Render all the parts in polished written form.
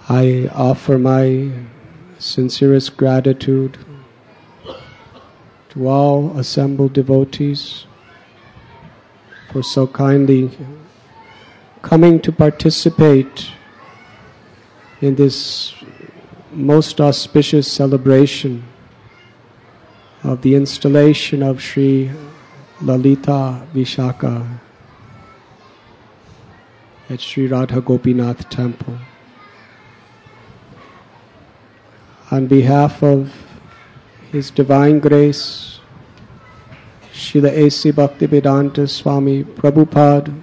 I offer my sincerest gratitude to all assembled devotees for so kindly coming to participate in this most auspicious celebration of the installation of Sri Lalita Vishaka at Sri Radha Gopinath Temple. On behalf of His Divine Grace, Srila A.C. Bhaktivedanta Swami Prabhupada,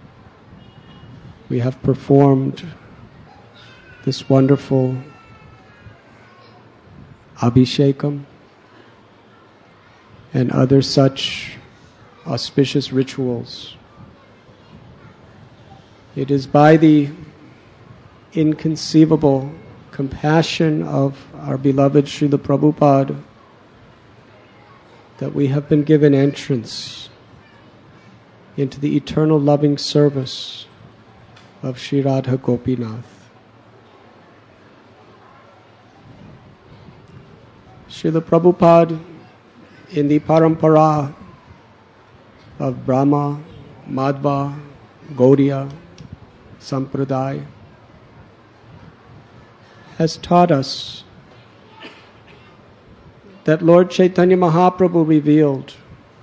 we have performed this wonderful Abhishekam and other such auspicious rituals. It is by the inconceivable compassion of our beloved Srila Prabhupada that we have been given entrance into the eternal loving service of Sri Radha Gopinath. Srila Prabhupada, in the parampara of Brahma, Madhva, Gaudiya, Sampradaya, has taught us that Lord Chaitanya Mahaprabhu revealed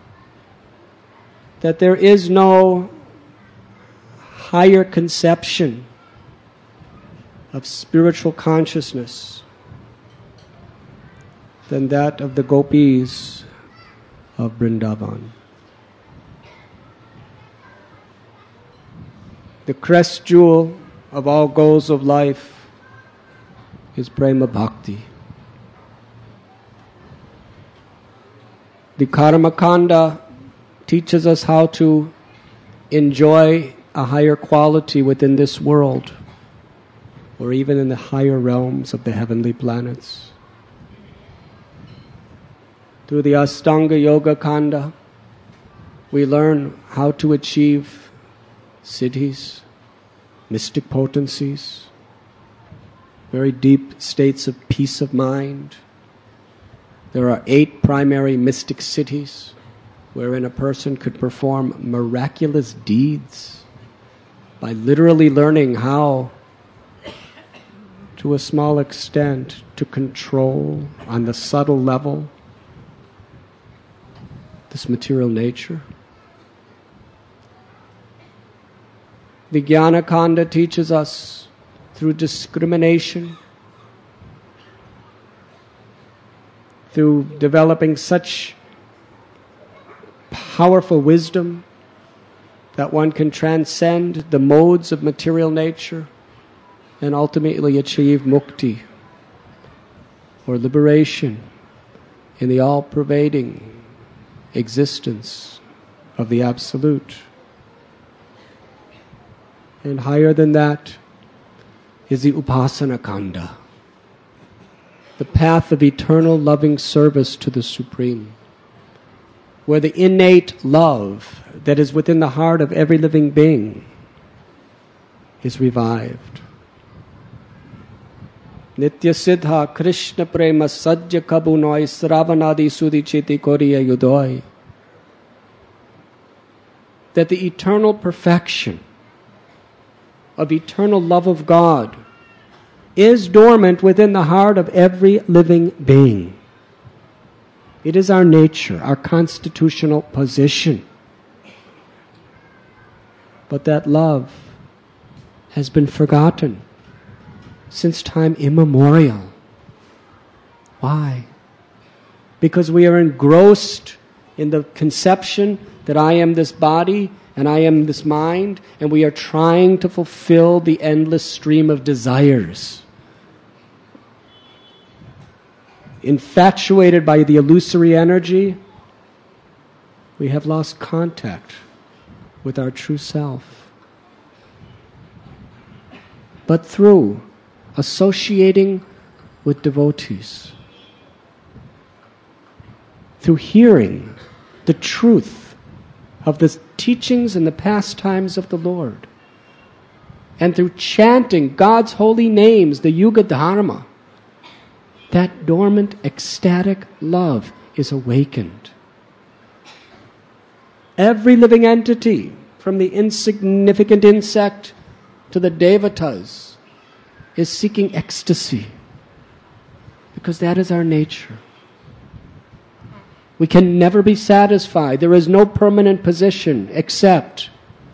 that there is no higher conception of spiritual consciousness than that of the gopis of Vrindavan. The crest jewel of all goals of life is prema bhakti. The Karma Kanda teaches us how to enjoy a higher quality within this world, or even in the higher realms of the heavenly planets. Through the Astanga Yoga Kanda, we learn how to achieve siddhis, mystic potencies, very deep states of peace of mind. There are 8 primary mystic siddhis wherein a person could perform miraculous deeds by literally learning how, to a small extent, to control on the subtle level this material nature. The Jnana Kanda teaches us through discrimination, through developing such powerful wisdom that one can transcend the modes of material nature and ultimately achieve mukti, or liberation, in the all-pervading existence of the Absolute. And higher than that is the Upasana Kanda, the path of eternal loving service to the Supreme, where the innate love that is within the heart of every living being is revived. Nitya Siddha Krishna Prema Sajja Kabunoi Sravanadi Sudhi Chiti Koriya Yudoi. That the eternal perfection of eternal love of God is dormant within the heart of every living being. It is our nature, our constitutional position. But that love has been forgotten since time immemorial. Why? Because we are engrossed in the conception that I am this body and I am this mind, and we are trying to fulfill the endless stream of desires. Infatuated by the illusory energy, we have lost contact with our true self. But through associating with devotees, through hearing the truth of the teachings and the pastimes of the Lord, and through chanting God's holy names, the Yuga Dharma, that dormant ecstatic love is awakened. Every living entity, from the insignificant insect to the devatas, is seeking ecstasy, because that is our nature. We can never be satisfied. There is no permanent position except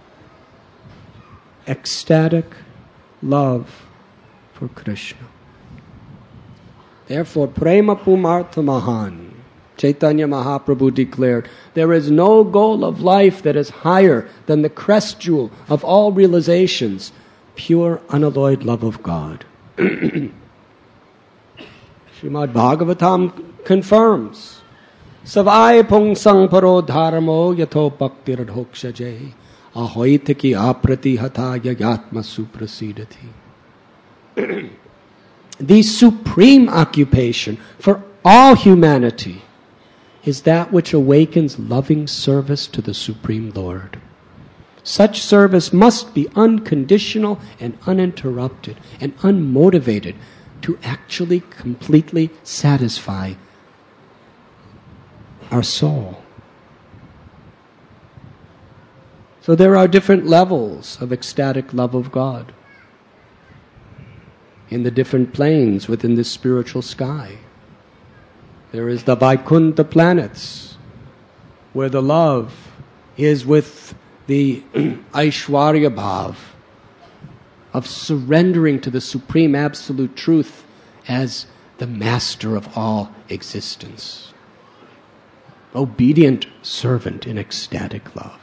ecstatic love for Krishna. Therefore, Prema Pumartha Mahan, Chaitanya Mahaprabhu declared, there is no goal of life that is higher than the crest jewel of all realizations, pure unalloyed love of God. Srimad Bhagavatam confirms, Savai Pungsang Paro Dharmo Yato Bhakti Radhokshaje Ahoitaki Aprati Hataya Yatma Suprasidati. The supreme occupation for all humanity is that which awakens loving service to the Supreme Lord. Such service must be unconditional and uninterrupted and unmotivated to actually completely satisfy our soul. So there are different levels of ecstatic love of God in the different planes within the spiritual sky. There is the Vaikuntha planets, where the love is with the Aishwarya Bhav of surrendering to the Supreme Absolute Truth as the master of all existence. Obedient servant in ecstatic love.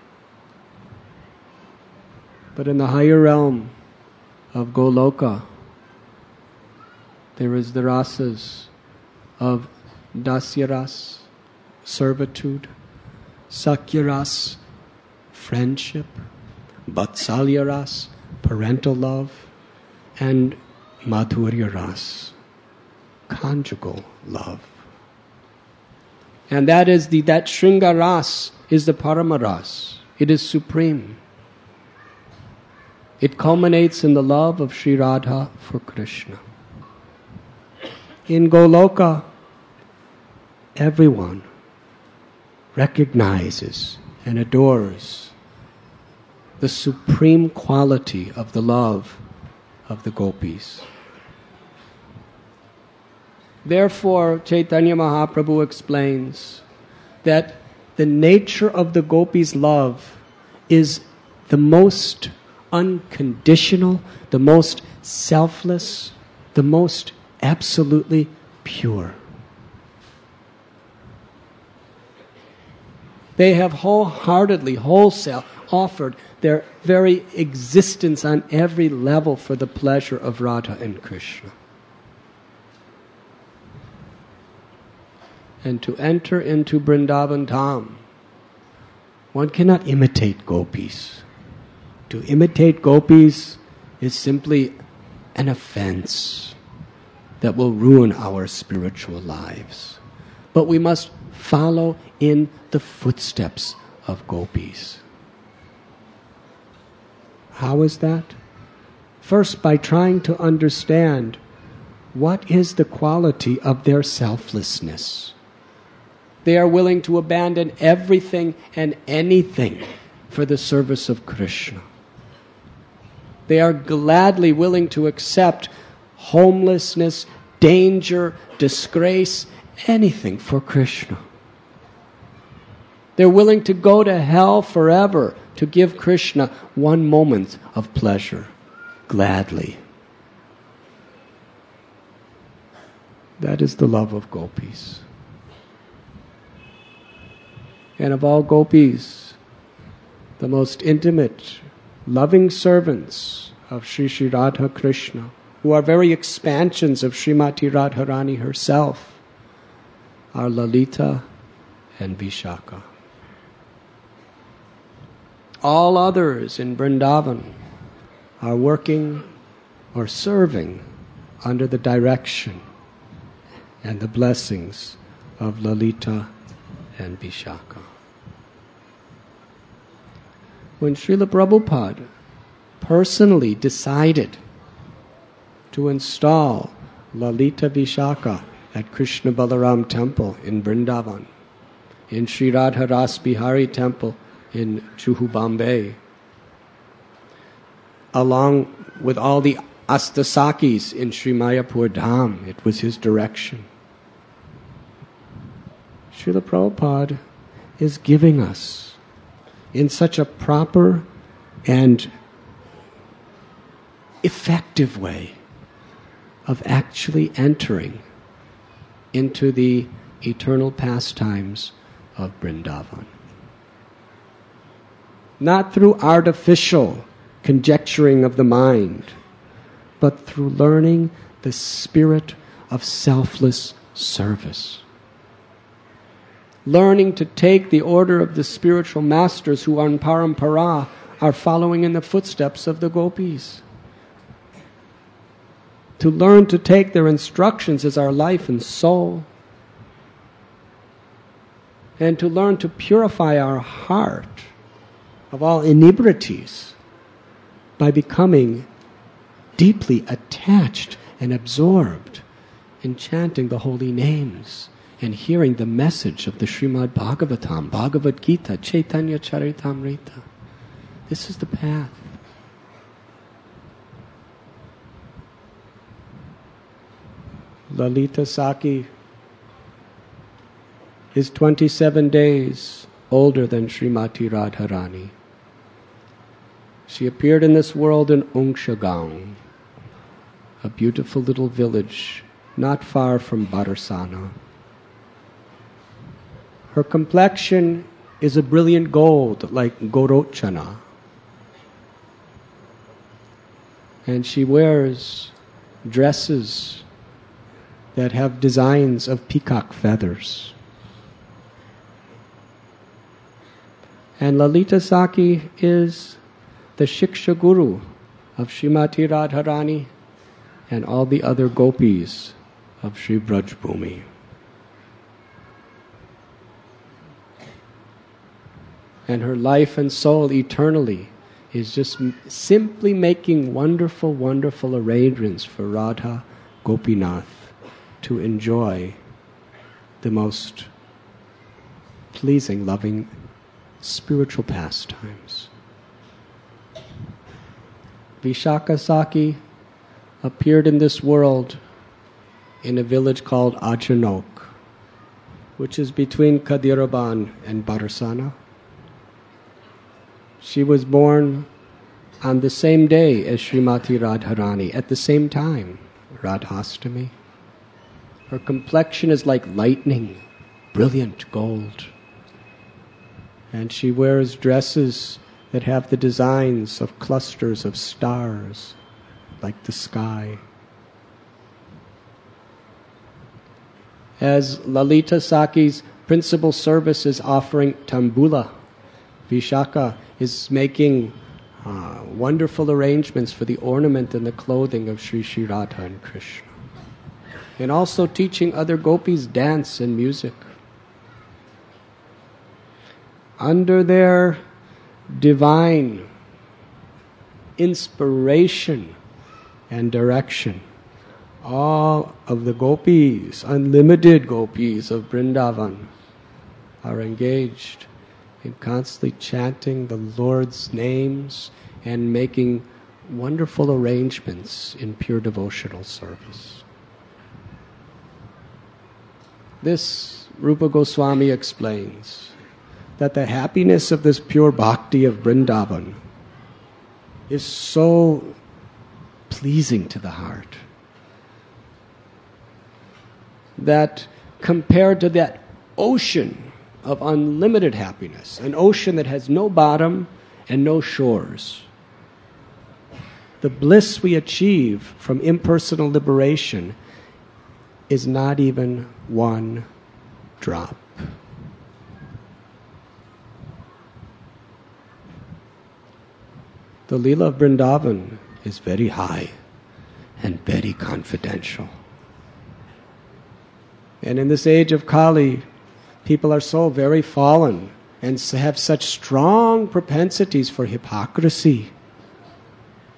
But in the higher realm of Goloka, there is the rasas of dasyaras, servitude, sakyaras, friendship, vatsalyaras, parental love, and madhuryaras, conjugal love. And that Shringaras is the Paramaras. It is supreme. It culminates in the love of Sri Radha for Krishna. In Goloka, everyone recognizes and adores the supreme quality of the love of the gopis. Therefore, Chaitanya Mahaprabhu explains that the nature of the gopis' love is the most unconditional, the most selfless, the most absolutely pure. They have wholeheartedly, wholesale, offered their very existence on every level for the pleasure of Radha and Krishna. And to enter into Vrindavan Dham, one cannot imitate gopis. To imitate gopis is simply an offense that will ruin our spiritual lives. But we must follow in the footsteps of gopis. How is that? First, by trying to understand what is the quality of their selflessness. They are willing to abandon everything and anything for the service of Krishna. They are gladly willing to accept homelessness, danger, disgrace, anything for Krishna. They're willing to go to hell forever to give Krishna one moment of pleasure, gladly. That is the love of gopis. And of all gopis, the most intimate, loving servants of Sri Sri Radha Krishna, who are very expansions of Srimati Radharani herself, are Lalita and Vishaka. All others in Vrindavan are working or serving under the direction and the blessings of Lalita and Vishaka. When Srila Prabhupada personally decided to install Lalita Vishaka at Krishna Balaram Temple in Vrindavan, in Sri Radha Ras Bihari Temple in Juhu, Bombay, along with all the Astasakis in Sri Mayapur Dham. It was his direction. Srila Prabhupada is giving us, in such a proper and effective way, of actually entering into the eternal pastimes of Vrindavan. Not through artificial conjecturing of the mind, but through learning the spirit of selfless service. Learning to take the order of the spiritual masters who are in Parampara, are following in the footsteps of the gopis. To learn to take their instructions as our life and soul. And to learn to purify our heart of all inebrities by becoming deeply attached and absorbed in chanting the holy names and hearing the message of the Srimad Bhagavatam, Bhagavad Gita, Chaitanya Charitamrita. This is the path. Lalita Saki is 27 days older than Srimati Radharani. She appeared in this world in Ungshagang, a beautiful little village not far from Barsana. Her complexion is a brilliant gold like Gorochana. And she wears dresses that have designs of peacock feathers. And Lalita Saki is the Shiksha Guru of Srimati Radharani and all the other gopis of Sri Braj Bhumi. And her life and soul eternally is just simply making wonderful, wonderful arrangements for Radha Gopinath to enjoy the most pleasing, loving, spiritual pastimes. Vishaka Saki appeared in this world in a village called Ajanok, which is between Kadiraban and Barsana. She was born on the same day as Srimati Radharani, at the same time, Radhastami. Her complexion is like lightning, brilliant gold. And she wears dresses that have the designs of clusters of stars, like the sky. As Lalita Saki's principal service is offering tambula, Vishaka is making wonderful arrangements for the ornament and the clothing of Sri Sri Radha and Krishna. And also teaching other gopis dance and music. Under their divine inspiration and direction, all of the gopis, unlimited gopis of Vrindavan, are engaged in constantly chanting the Lord's names and making wonderful arrangements in pure devotional service. This, Rupa Goswami explains, that the happiness of this pure bhakti of Vrindavan is so pleasing to the heart that compared to that ocean of unlimited happiness, an ocean that has no bottom and no shores, the bliss we achieve from impersonal liberation is not even one drop. The Leela of Vrindavan is very high and very confidential. And in this age of Kali, people are so very fallen and have such strong propensities for hypocrisy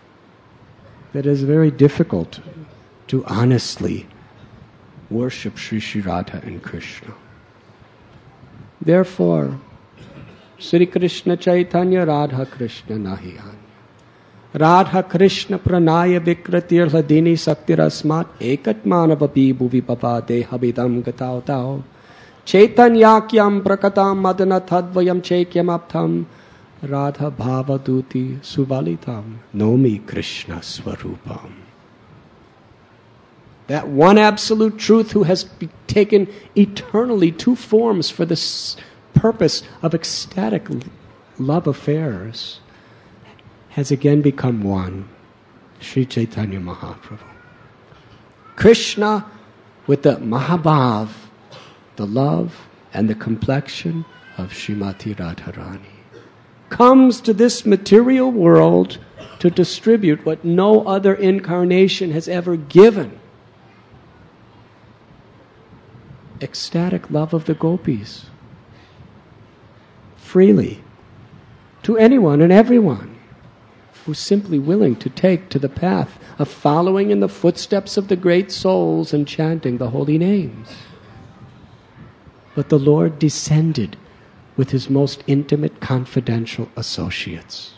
that it is very difficult to honestly worship Sri Sri Radha and Krishna. Therefore, Sri Krishna Chaitanya Radha Krishna Nahi Anya. Radha Krishna Pranaya Vikratir Hladini Saktirasmat Ekatmanavapi Bhuvi Papa Dehabidam Gatao Tao Chaitanyakyam Prakatam Madana Tadvayam Chekyam Aptam Radha Bhavaduti Suvalitam Nomi Krishna Swarupam. That one absolute truth who has taken eternally two forms for the purpose of ecstatic love affairs has again become one, Sri Chaitanya Mahaprabhu. Krishna with the Mahabhav, the love and the complexion of Srimati Radharani, comes to this material world to distribute what no other incarnation has ever given. Ecstatic love of the gopis. Freely. To anyone and everyone who's simply willing to take to the path of following in the footsteps of the great souls and chanting the holy names. But the Lord descended with his most intimate, confidential associates.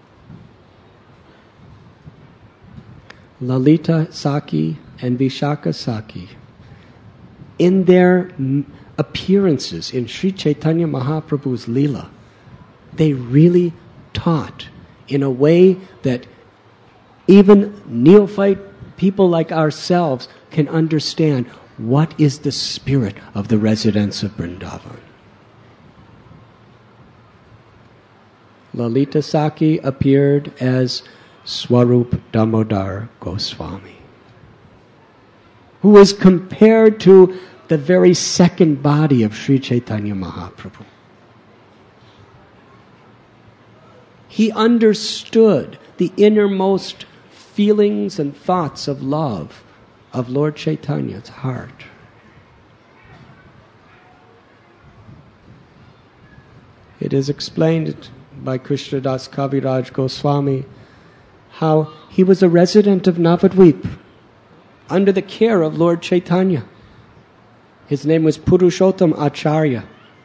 Lalita Saki and Vishaka Saki, in their appearances in Sri Chaitanya Mahaprabhu's Leela, they really taught in a way that even neophyte people like ourselves can understand what is the spirit of the residents of Vrindavan. Lalita Saki appeared as Swarup Damodar Goswami, who was compared to the very second body of Sri Chaitanya Mahaprabhu. He understood the innermost feelings and thoughts of love of Lord Chaitanya's heart. It is explained by Krishnadas Kaviraj Goswami how he was a resident of Navadvip under the care of Lord Chaitanya. His name was Purushottam Acharya.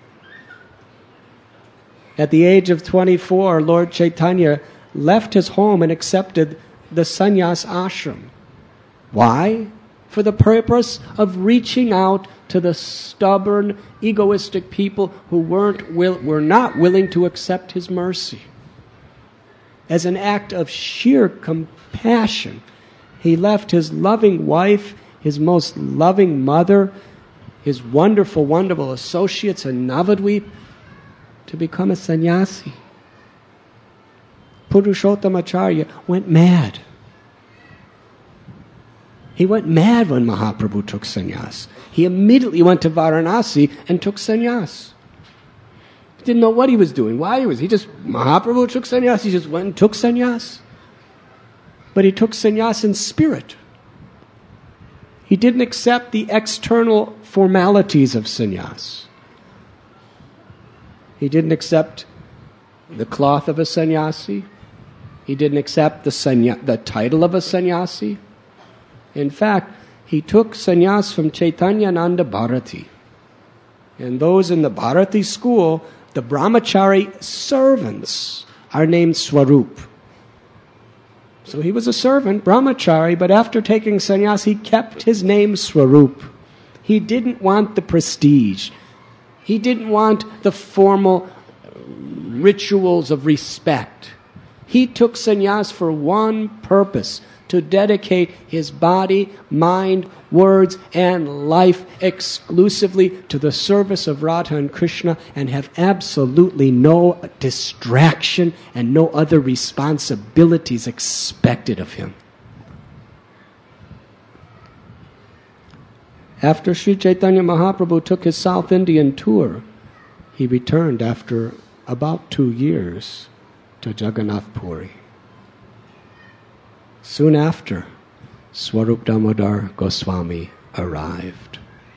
At the age of 24, Lord Chaitanya left his home and accepted the sannyas ashram. Why? For the purpose of reaching out to the stubborn, egoistic people who were not willing to accept his mercy. As an act of sheer compassion, he left his loving wife, his most loving mother, his wonderful, wonderful associates in Navadvip to become a sannyasi. Purushottam Acharya went mad. He went mad when Mahaprabhu took sannyas. He immediately went to Varanasi and took sannyas. He didn't know what he was doing, why Mahaprabhu took sannyas, he just went and took sannyas. But he took sannyas in spirit. He didn't accept the external formalities of sannyas. He didn't accept the cloth of a sannyasi. He didn't accept the title of a sannyasi. In fact, he took sannyas from Chaitanyananda Bharati. And those in the Bharati school, the brahmachari servants, are named Swarup. So he was a servant, brahmachari, but after taking sannyas, he kept his name Swarup. He didn't want the prestige. He didn't want the formal rituals of respect. He took sannyas for one purpose, to dedicate his body, mind, words, and life exclusively to the service of Radha and Krishna, and have absolutely no distraction and no other responsibilities expected of him. After Sri Chaitanya Mahaprabhu took his South Indian tour, he returned after about 2 years to Jagannath Puri. Soon after, Swarup Damodar Goswami arrived.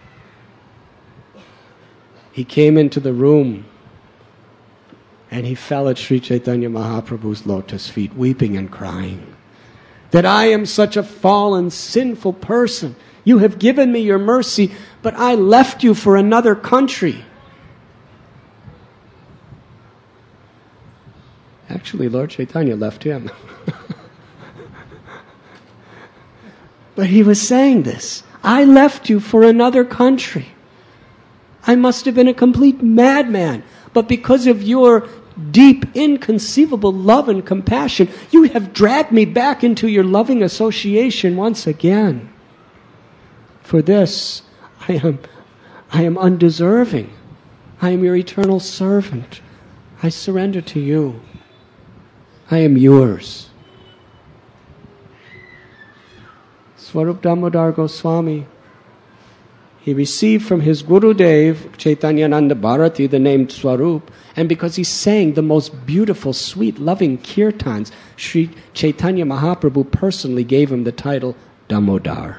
He came into the room and he fell at Sri Chaitanya Mahaprabhu's lotus feet, weeping and crying. that I am such a fallen, sinful person. You have given me your mercy, but I left you for another country. Actually, Lord Chaitanya left him. But he was saying this. I left you for another country. I must have been a complete madman. But because of your deep, inconceivable love and compassion, you have dragged me back into your loving association once again. For this, I am undeserving. I am your eternal servant. I surrender to you. I am yours. Swarup Damodar Goswami, he received from his Gurudev, Chaitanyananda Bharati, the name Swarup, and because he sang the most beautiful, sweet, loving kirtans, Sri Chaitanya Mahaprabhu personally gave him the title Damodar.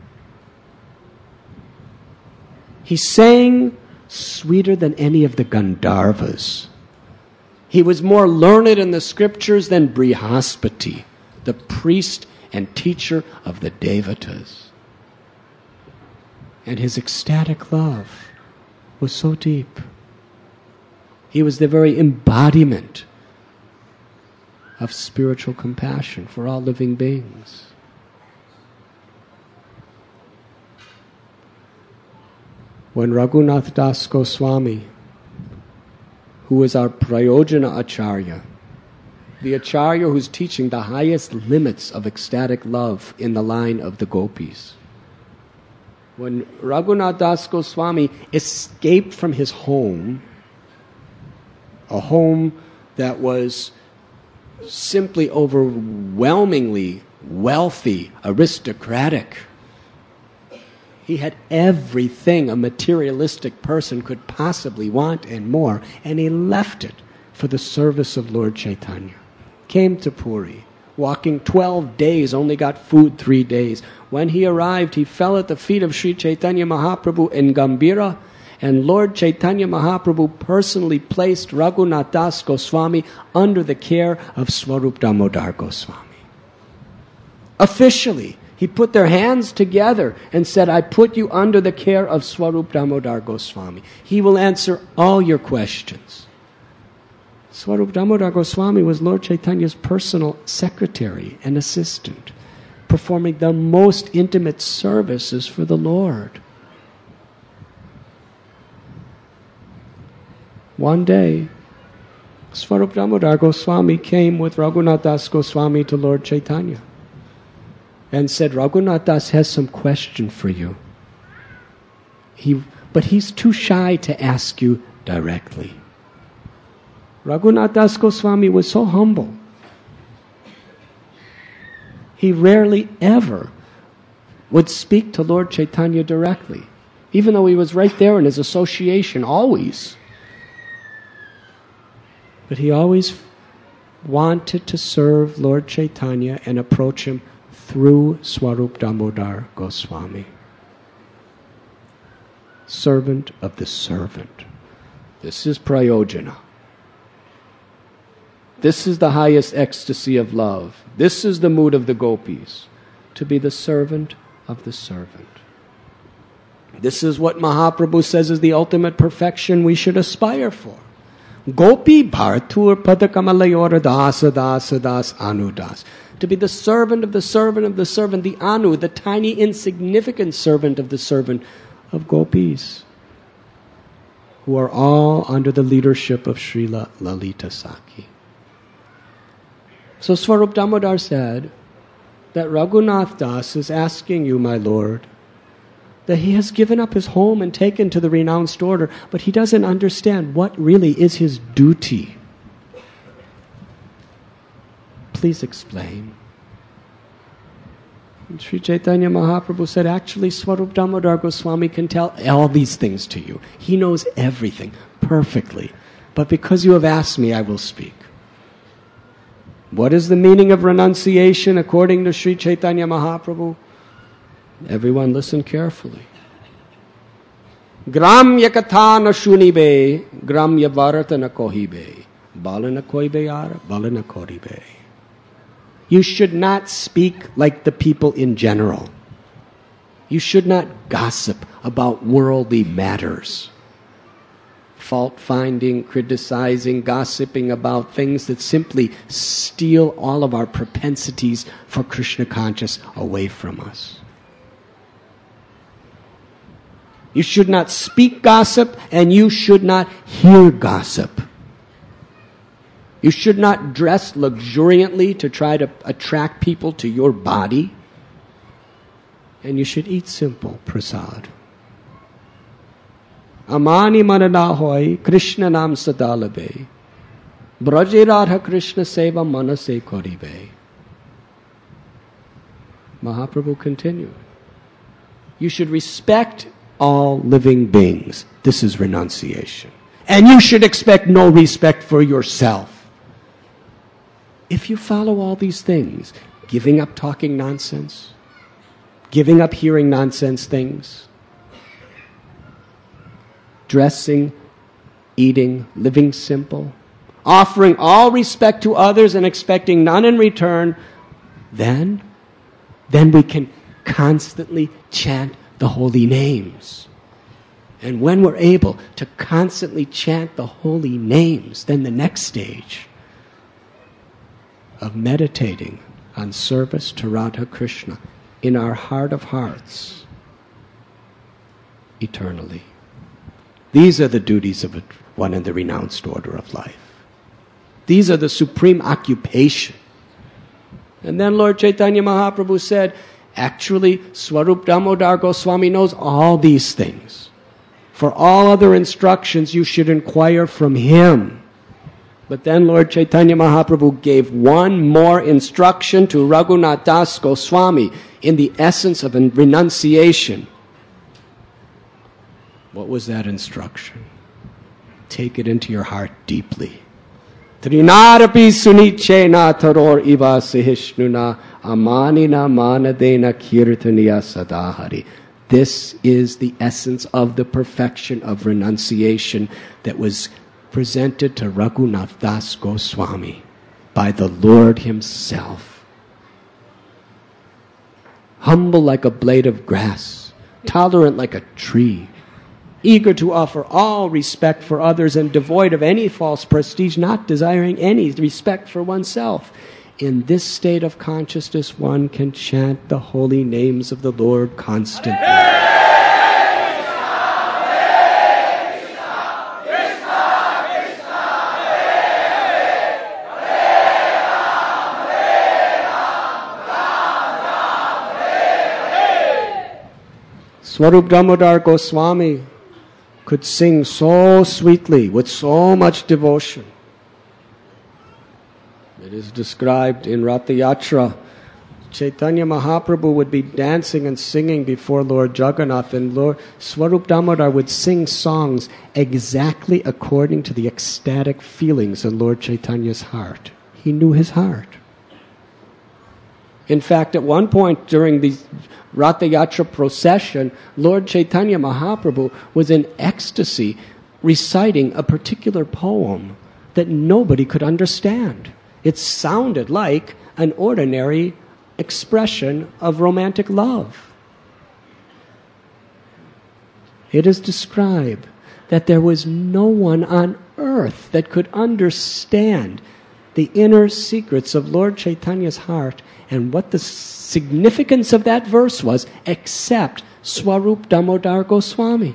He sang sweeter than any of the Gandharvas. He was more learned in the scriptures than Brihaspati, the priest and teacher of the Devatas. And his ecstatic love was so deep. He was the very embodiment of spiritual compassion for all living beings. When Raghunath Das Goswami, who was our Prayojana Acharya, the Acharya who's teaching the highest limits of ecstatic love in the line of the gopis, when Raghunath Das Goswami escaped from his home, a home that was simply overwhelmingly wealthy, aristocratic. He had everything a materialistic person could possibly want and more, and he left it for the service of Lord Chaitanya. Came to Puri, walking 12 days, only got food 3 days. When he arrived, he fell at the feet of Sri Chaitanya Mahaprabhu in Gambhira, and Lord Chaitanya Mahaprabhu personally placed Raghunath Das Goswami under the care of Swarup Damodar Goswami. Officially, he put their hands together and said, I put you under the care of Swarup Damodar Goswami. He will answer all your questions. Swarup Damodar Goswami was Lord Chaitanya's personal secretary and assistant, performing the most intimate services for the Lord. One day, Swarup Damodar Goswami came with Raghunath Das Goswami to Lord Chaitanya and said, Raghunath Das has some question for you. But he's too shy to ask you directly. Raghunath Das Goswami was so humble. He rarely ever would speak to Lord Chaitanya directly, even though he was right there in his association, always. But he always wanted to serve Lord Chaitanya and approach him through Swarup Damodar Goswami. Servant of the servant. This is prayojana. This is the highest ecstasy of love. This is the mood of the gopis, to be the servant of the servant. This is what Mahaprabhu says is the ultimate perfection we should aspire for. Gopi bhartur padakamalayora dasa dasa das anudas. To be the servant of the servant of the servant, the anu, the tiny insignificant servant of the servant of gopis, who are all under the leadership of Srila Lalita Sakhi. So Swarup Damodar said that Raghunath Das is asking you, my Lord, that he has given up his home and taken to the renounced order, but he doesn't understand what really is his duty. Please explain. And Sri Chaitanya Mahaprabhu said, actually, Swarup Damodar Goswami can tell all these things to you. He knows everything perfectly. But because you have asked me, I will speak. What is the meaning of renunciation according to Sri Chaitanya Mahaprabhu? Everyone listen carefully. Gramya katha na shunibe, gramya varata na kohibe, bala na koibe ara, bala na koribe. You should not speak like the people in general. You should not gossip about worldly matters. Fault-finding, criticizing, gossiping about things that simply steal all of our propensities for Krishna conscious away from us. You should not speak gossip, and you should not hear gossip. You should not dress luxuriantly to try to attract people to your body. And you should eat simple, prasad. Amani manana hoy, Krishna nam sadalabe. Braje radha Krishna seva manase koribe. Mahaprabhu continued. You should respect all living beings. This is renunciation. And you should expect no respect for yourself. If you follow all these things, giving up talking nonsense, giving up hearing nonsense things, dressing, eating, living simple, offering all respect to others and expecting none in return, then we can constantly chant the holy names. And when we're able to constantly chant the holy names, then the next stage of meditating on service to Radha Krishna in our heart of hearts eternally. These are the duties of one in the renounced order of life. These are the supreme occupation. And then Lord Chaitanya Mahaprabhu said, actually, Swarup Damodar Goswami knows all these things. For all other instructions, you should inquire from him. But then Lord Chaitanya Mahaprabhu gave one more instruction to Raghunath Das Goswami in the essence of renunciation. What was that instruction? Take it into your heart deeply. Trinarapi sunichena taror iva sihishnuna amanina manadena kirtaniya sadahari. This is the essence of the perfection of renunciation that was presented to Raghunath Das Goswami by the Lord himself. Humble like a blade of grass, tolerant like a tree, eager to offer all respect for others and devoid of any false prestige, not desiring any respect for oneself. In this state of consciousness, one can chant the holy names of the Lord constantly. Swarup Damodar Goswami could sing so sweetly, with so much devotion. It is described in Ratha Yatra. Chaitanya Mahaprabhu would be dancing and singing before Lord Jagannath, and Lord Swarup Damodar would sing songs exactly according to the ecstatic feelings in Lord Chaitanya's heart. He knew his heart. In fact, at one point during the Ratha Yatra procession, Lord Chaitanya Mahaprabhu was in ecstasy reciting a particular poem that nobody could understand. It sounded like an ordinary expression of romantic love. It is described that there was no one on earth that could understand the inner secrets of Lord Chaitanya's heart and what the significance of that verse was, except Swarup Damodar Goswami.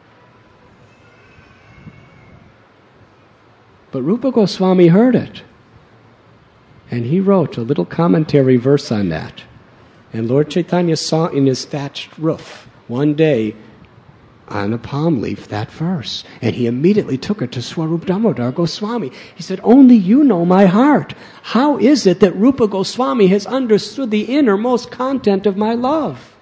But Rupa Goswami heard it, and he wrote a little commentary verse on that. And Lord Chaitanya saw in his thatched roof one day on a palm leaf that verse, and he immediately took it to Swarup Damodar Goswami. He said, "Only you know my heart. How is it that Rupa Goswami has understood the innermost content of my love?"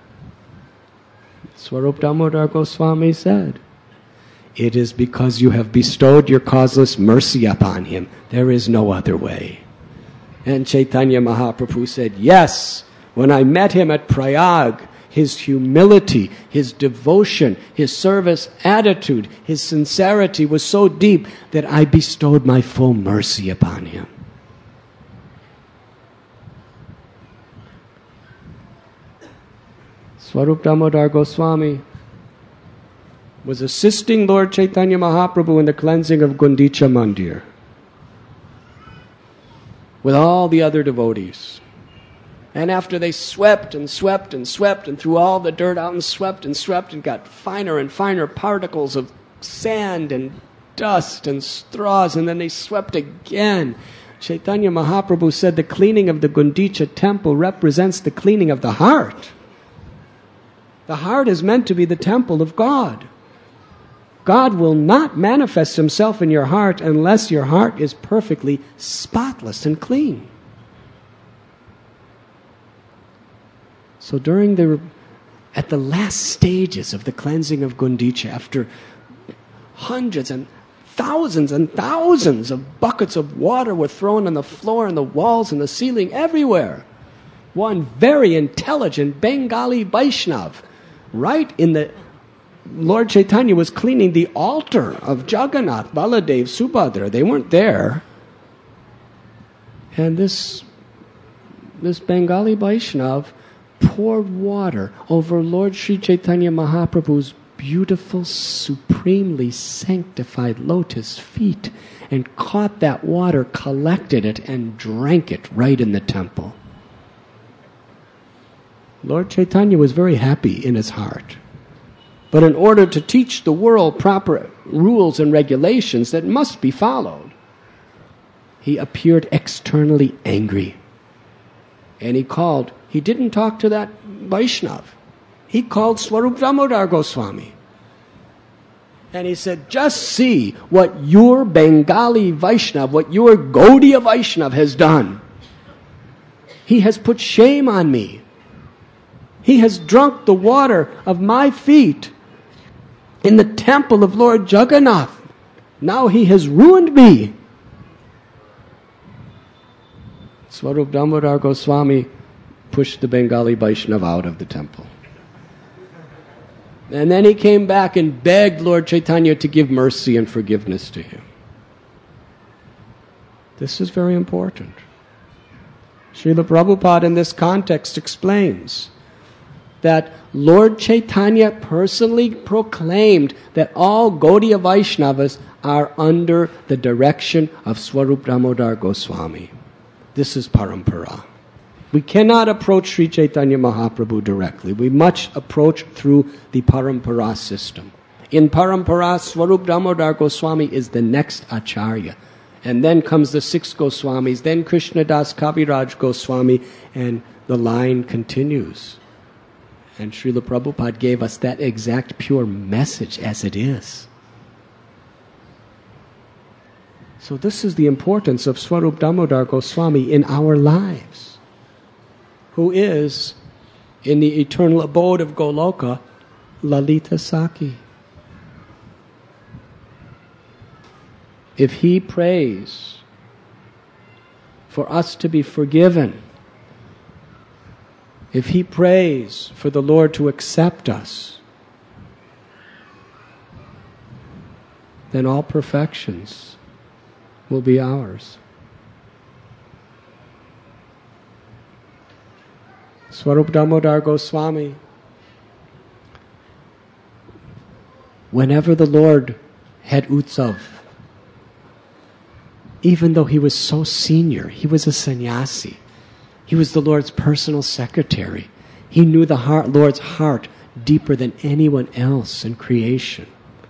Swarup Damodar Goswami said, "It is because you have bestowed your causeless mercy upon him. There is no other way." And Chaitanya Mahaprabhu said, "Yes, when I met him at Prayag, his humility, his devotion, his service attitude, his sincerity was so deep that I bestowed my full mercy upon him." Swarup Damodar Goswami was assisting Lord Chaitanya Mahaprabhu in the cleansing of Gundicha Mandir with all the other devotees. And after they swept and swept and swept and threw all the dirt out and swept and got finer and finer particles of sand and dust and straws, and then they swept again, Chaitanya Mahaprabhu said the cleaning of the Gundicha temple represents the cleaning of the heart. The heart is meant to be the temple of God. God will not manifest himself in your heart unless your heart is perfectly spotless and clean. So at the last stages of the cleansing of Gundicha, after hundreds and thousands of buckets of water were thrown on the floor and the walls and the ceiling everywhere, one very intelligent Bengali Vaishnav, right in the Lord Chaitanya was cleaning the altar of Jagannath, Baladev, Subhadra. They weren't there. And this Bengali Vaishnav poured water over Lord Sri Chaitanya Mahaprabhu's beautiful, supremely sanctified lotus feet and caught that water, collected it, and drank it right in the temple. Lord Chaitanya was very happy in his heart. But in order to teach the world proper rules and regulations that must be followed, he appeared externally angry. And he didn't talk to that Vaishnav. He called Swarup Damodar Goswami. And he said, just see what your Bengali Vaishnav, what your Gaudiya Vaishnav has done. He has put shame on me. He has drunk the water of my feet in the temple of Lord Jagannath. Now he has ruined me. Swarup Damodar Goswami pushed the Bengali Vaishnav out of the temple. And then he came back and begged Lord Chaitanya to give mercy and forgiveness to him. This is very important. Srila Prabhupada in this context explains that Lord Chaitanya personally proclaimed that all Gaudiya Vaishnavas are under the direction of Swarup Damodar Goswami. This is parampara. We cannot approach Sri Chaitanya Mahaprabhu directly. We must approach through the parampara system. In parampara, Swarup Damodar Goswami is the next acharya. And then comes the 6 Goswamis, then Krishnadas Kaviraj Goswami, and the line continues. And Srila Prabhupada gave us that exact pure message as it is. So this is the importance of Swarup Damodar Goswami in our lives, who is, in the eternal abode of Goloka, Lalita Saki. If he prays for us to be forgiven, if he prays for the Lord to accept us, then all perfections will be ours. Swarup Damodar Goswami, whenever the Lord had Utsav, even though he was so senior, he was a sannyasi, he was the Lord's personal secretary, he knew the Lord's heart deeper than anyone else in creation.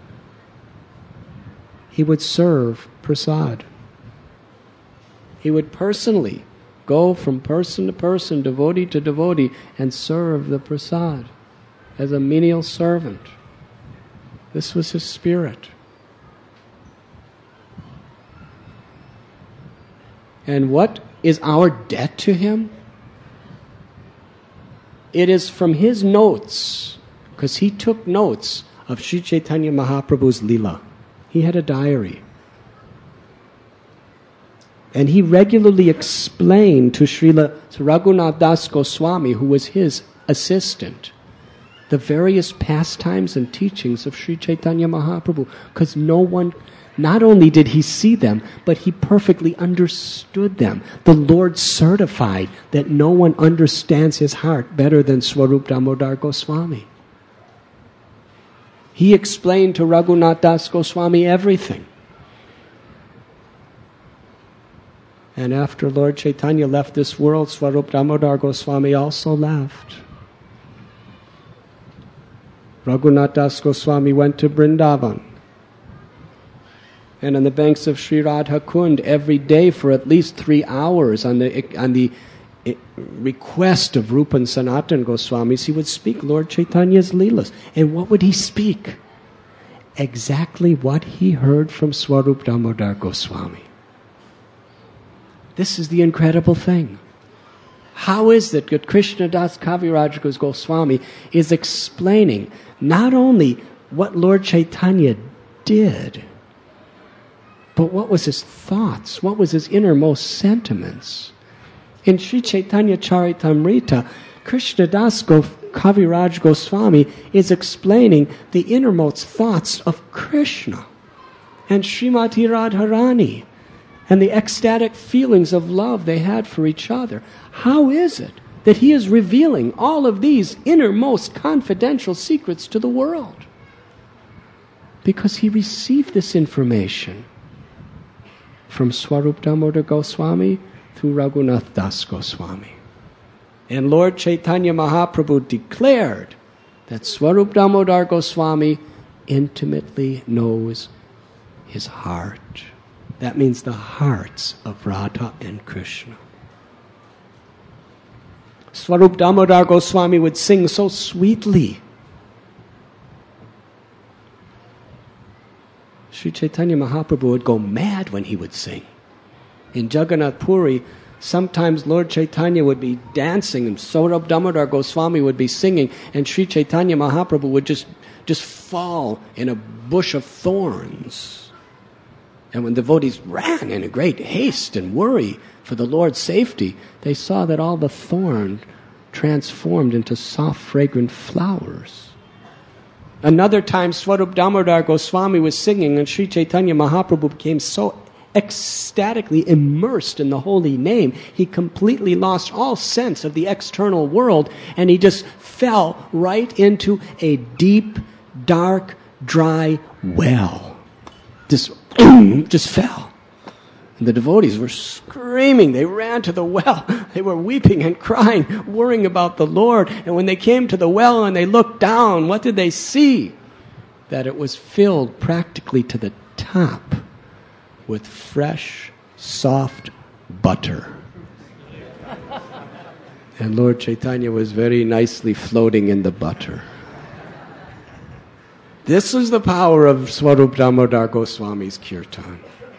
He would serve prasad. He would personally go from person to person, devotee to devotee, and serve the prasad as a menial servant. This was his spirit. And what is our debt to him? It is from his notes, because he took notes of Sri Chaitanya Mahaprabhu's Leela. He had a diary. And he regularly explained to Srila Raghunath Das Goswami, who was his assistant, the various pastimes and teachings of Sri Chaitanya Mahaprabhu, because no one not only did he see them, but he perfectly understood them. The Lord certified that no one understands his heart better than Swarup Damodar Goswami. He explained to Raghunath Das Goswami everything. And after Lord Chaitanya left this world, Swarup Damodar Goswami also left. Raghunath Das Goswami went to Vrindavan. And on the banks of Sri Radha Kund, every day for at least 3 hours, on the request of Rupa and Sanatan Goswamis, he would speak Lord Chaitanya's Leelas. And what would he speak? Exactly what he heard from Swarup Damodar Goswami. This is the incredible thing. How is it that Krishna Das Kaviraj Goswami is explaining not only what Lord Chaitanya did, but what was his thoughts? What was his innermost sentiments? In Sri Chaitanya Charitamrita, Krishna Das Kaviraj Goswami is explaining the innermost thoughts of Krishna and Srimati Radharani and the ecstatic feelings of love they had for each other. How is it that he is revealing all of these innermost confidential secrets to the world? Because he received this information from Swarup Damodar Goswami through Raghunath Das Goswami. And Lord Chaitanya Mahaprabhu declared that Swarup Damodar Goswami intimately knows his heart. That means the hearts of Radha and Krishna. Swarup Damodar Goswami would sing so sweetly. Sri Chaitanya Mahaprabhu would go mad when he would sing. In Jagannath Puri, sometimes Lord Chaitanya would be dancing and Swarup Damodar Goswami would be singing, and Sri Chaitanya Mahaprabhu would just fall in a bush of thorns. And when devotees ran in a great haste and worry for the Lord's safety, they saw that all the thorn transformed into soft, fragrant flowers. Another time, Swarup Damodar Goswami was singing, and Sri Chaitanya Mahaprabhu became so ecstatically immersed in the holy name, he completely lost all sense of the external world, and he just fell right into a deep, dark, dry well. Just fell. And the devotees were screaming. They ran to the well. They were weeping and crying, worrying about the Lord. And when they came to the well and they looked down, what did they see? That it was filled practically to the top with fresh, soft butter. And Lord Chaitanya was very nicely floating in the butter. This is the power of Swarup Damodar Goswami's kirtan.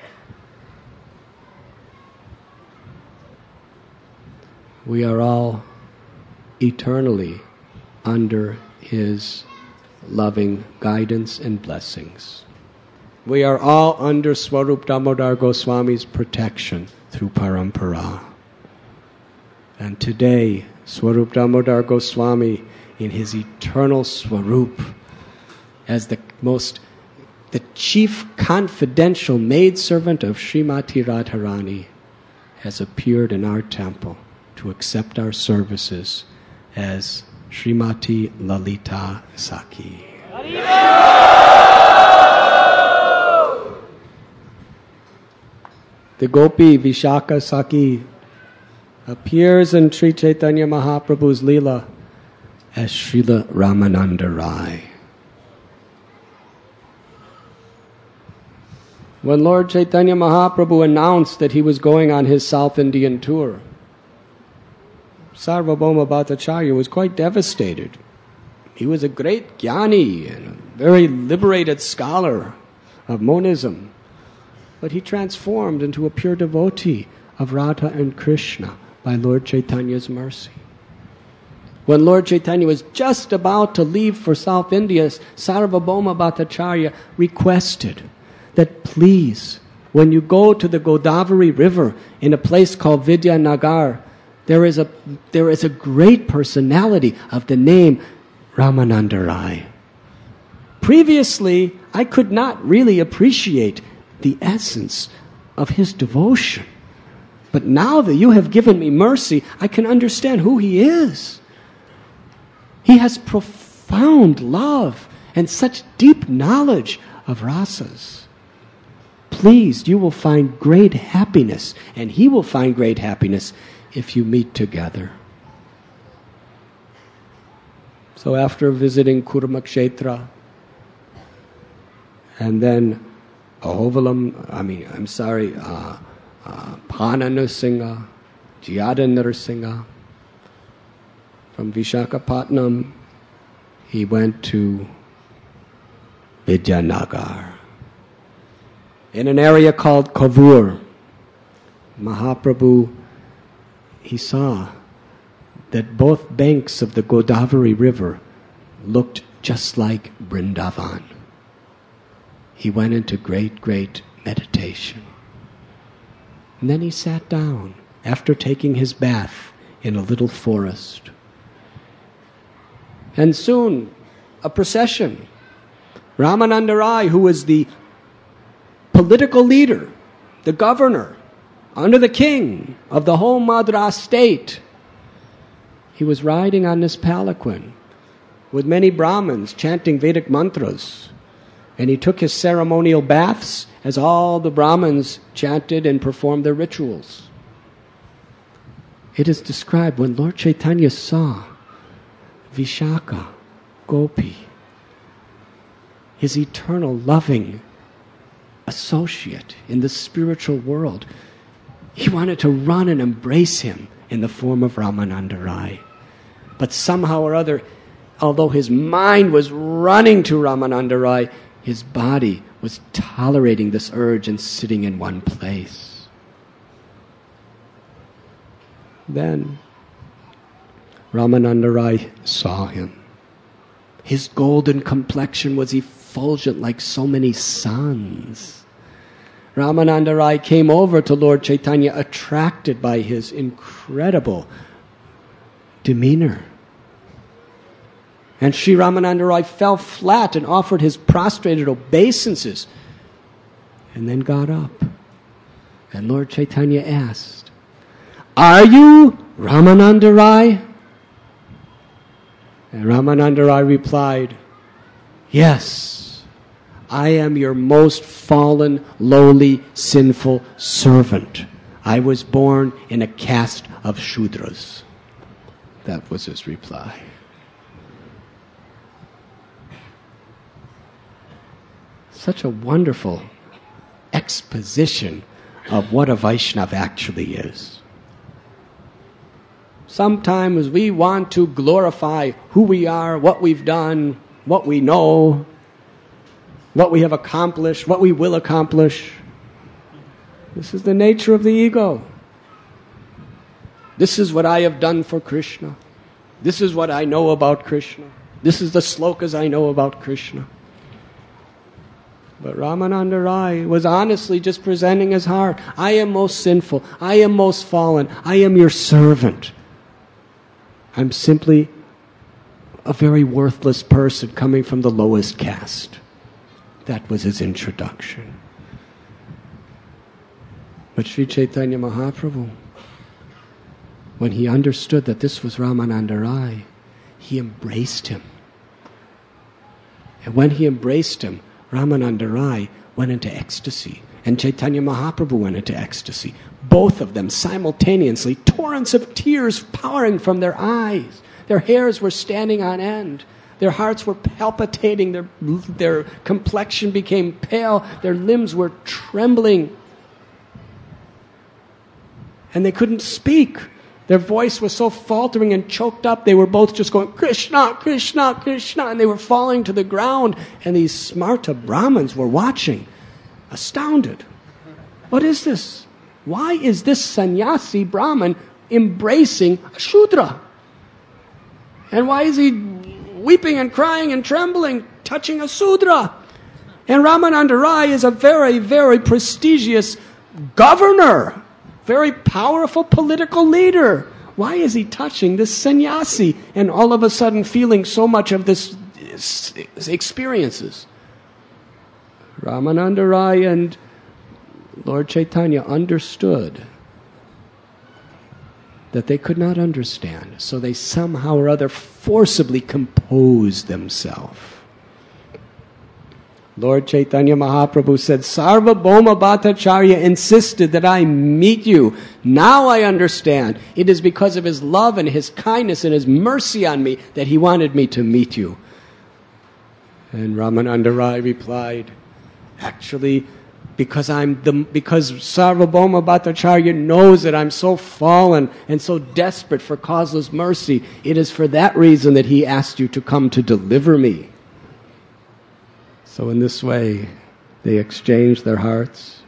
We are all eternally under his loving guidance and blessings. We are all under Swarup Damodar Goswami's protection through Parampara. And today, Swarup Damodar Goswami, in his eternal Swarup, as the chief confidential maidservant of Srimati Radharani, has appeared in our temple to accept our services as Srimati Lalita Saki. The Gopi Vishaka Saki appears in Sri Chaitanya Mahaprabhu's Leela as Srila Ramananda Rai. When Lord Chaitanya Mahaprabhu announced that he was going on his South Indian tour, Sarvabhauma Bhattacharya was quite devastated. He was a great jnani and a very liberated scholar of monism. But he transformed into a pure devotee of Radha and Krishna by Lord Chaitanya's mercy. When Lord Chaitanya was just about to leave for South India, Sarvabhauma Bhattacharya requested that please, when you go to the Godavari River in a place called Vidyanagar, there is a great personality of the name Ramananda Rai. Previously, I could not really appreciate the essence of his devotion. But now that you have given me mercy, I can understand who he is. He has profound love and such deep knowledge of rasas. Please, you will find great happiness, and he will find great happiness if you meet together. So after visiting Kurmakshetra, and then Pananusingha, Jyadanarsingha, from Vishakhapatnam, he went to Vidyanagar. In an area called Kovur, Mahaprabhu, he saw that both banks of the Godavari River looked just like Vrindavan. He went into great, great meditation. And then he sat down after taking his bath in a little forest. And soon, a procession. Ramananda Rai, who was the political leader, the governor, under the king of the whole Madras state, he was riding on this palanquin with many Brahmins chanting Vedic mantras. And he took his ceremonial baths as all the Brahmins chanted and performed their rituals. It is described when Lord Chaitanya saw Vishaka, Gopi, his eternal loving associate in the spiritual world, he wanted to run and embrace him in the form of Ramananda Rai. But somehow or other, although his mind was running to Ramananda Rai, his body was tolerating this urge and sitting in one place. Then Ramananda Rai saw him. His golden complexion was effulgent like so many suns. Ramananda Rai came over to Lord Chaitanya, attracted by his incredible demeanor. And Sri Ramananda Rai fell flat and offered his prostrated obeisances, and then got up. And Lord Chaitanya asked, "Are you Ramananda Rai?" And Ramananda Rai replied, "Yes, I am your most fallen, lowly, sinful servant. I was born in a caste of Shudras." That was his reply. Such a wonderful exposition of what a Vaishnava actually is. Sometimes we want to glorify who we are, what we've done, what we know, what we have accomplished, what we will accomplish. This is the nature of the ego. This is what I have done for Krishna. This is what I know about Krishna. This is the slokas I know about Krishna. But Ramananda Rai was honestly just presenting his heart. I am most sinful. I am most fallen. I am your servant. I'm simply a very worthless person coming from the lowest caste. That was his introduction. But Sri Chaitanya Mahaprabhu, when he understood that this was Ramananda Rai, he embraced him. And when he embraced him, Ramananda Rai went into ecstasy, and Chaitanya Mahaprabhu went into ecstasy. Both of them simultaneously, torrents of tears pouring from their eyes. Their hairs were standing on end. Their hearts were palpitating. Their complexion became pale. Their limbs were trembling. And they couldn't speak. Their voice was so faltering and choked up, they were both just going, "Krishna, Krishna, Krishna," and they were falling to the ground. And these Smarta Brahmins were watching, astounded. What is this? Why is this sannyasi Brahmin embracing a Shudra? And why is he weeping and crying and trembling, touching a Sudra? And Ramananda Rai is a very, very prestigious governor, very powerful political leader. Why is he touching this sannyasi and all of a sudden feeling so much of this experiences? Ramananda Rai and Lord Chaitanya understood that they could not understand, so they somehow or other forcibly composed themselves. Lord Chaitanya Mahaprabhu said, Sarvabhauma Bhattacharya insisted that I meet you. Now I understand. It is because of his love and his kindness and his mercy on me that he wanted me to meet you. And Ramananda Rai replied, actually, because Sarvabhauma Bhattacharya knows that I'm so fallen and so desperate for causeless mercy, it is for that reason that he asked you to come to deliver me. So in this way, they exchanged their hearts.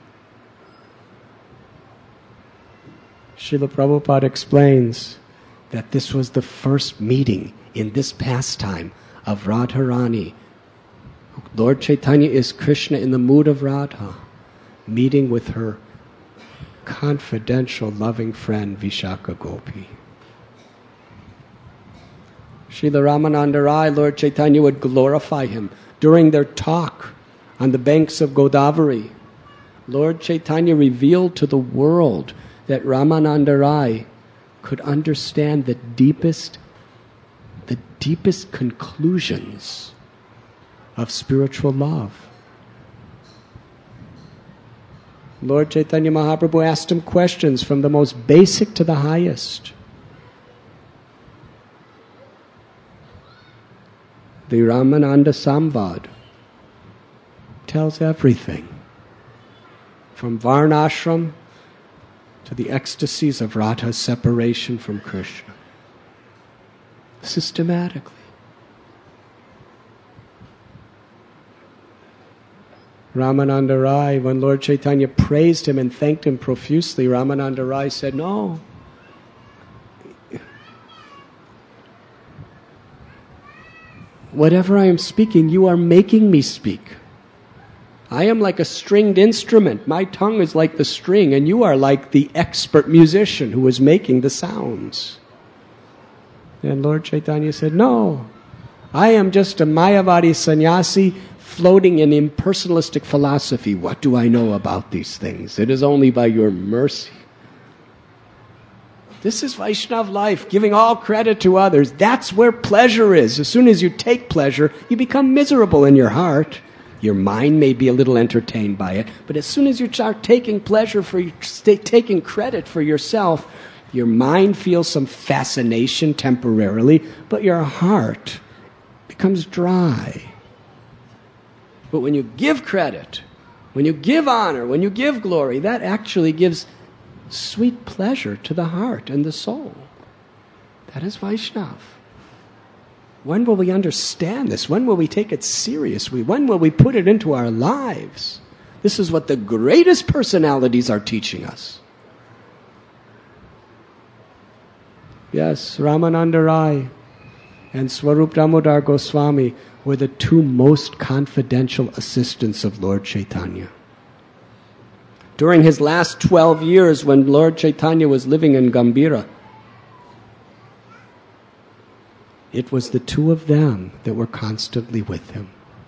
Srila Prabhupada explains that this was the first meeting in this pastime of Radharani. Lord Chaitanya is Krishna in the mood of Radha, meeting with her confidential, loving friend Vishaka Gopi. Srila Ramananda Rai, Lord Chaitanya would glorify him during their talk on the banks of Godavari. Lord Chaitanya revealed to the world that Ramananda Rai could understand the deepest conclusions of spiritual love. Lord Chaitanya Mahaprabhu asked him questions from the most basic to the highest. The Ramananda Samvad tells everything, from Varnashram to the ecstasies of Radha's separation from Krishna, systematically. Ramananda Rai, when Lord Chaitanya praised him and thanked him profusely, Ramananda Rai said, no, whatever I am speaking, you are making me speak. I am like a stringed instrument. My tongue is like the string, and you are like the expert musician who is making the sounds. And Lord Chaitanya said, no, I am just a Mayavadi sannyasi floating in impersonalistic philosophy. What do I know about these things? It is only by your mercy. This is Vaishnava life, giving all credit to others. That's where pleasure is. As soon as you take pleasure, you become miserable in your heart. Your mind may be a little entertained by it, but as soon as you start taking taking credit for yourself, your mind feels some fascination temporarily, but your heart becomes dry. But when you give credit, when you give honor, when you give glory, that actually gives sweet pleasure to the heart and the soul. That is Vaishnava. When will we understand this? When will we take it seriously? When will we put it into our lives? This is what the greatest personalities are teaching us. Yes, Ramananda Rai and Swarup Damodar Goswami were the two most confidential assistants of Lord Chaitanya. During his last 12 years when Lord Chaitanya was living in Gambhira, it was the two of them that were constantly with him.